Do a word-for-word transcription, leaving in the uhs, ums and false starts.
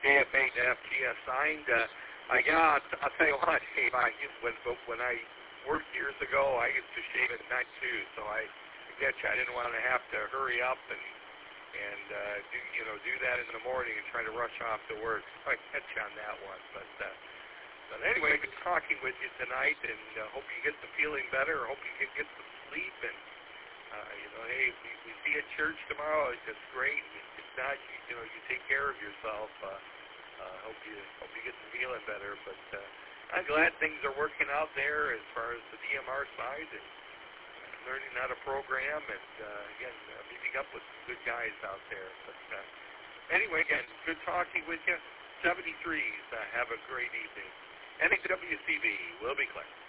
K F eight F G S signed. Uh, uh, yeah, I'll, I'll tell you what, Dave, I, when, when I worked years ago, I used to shave at night too, so I get you, I didn't want to have to hurry up and and uh, do you know do that in the morning and try to rush off to work. So I catch you on that one. But, uh, but anyway, good talking with you tonight, and uh, hope you get the feeling better. Hope you can get some sleep, and uh, you know, hey, if we, we see you at church tomorrow, it's great. If not, you, you know, you take care of yourself. Uh, uh, hope you hope you get the feeling better. But uh, I'm glad things are working out there as far as the D M R side. And, learning how to program, and uh, again, uh, meeting up with some good guys out there. But uh, anyway, again, good talking with you. seventy-threes, uh, have a great evening. N H W C B will be clear.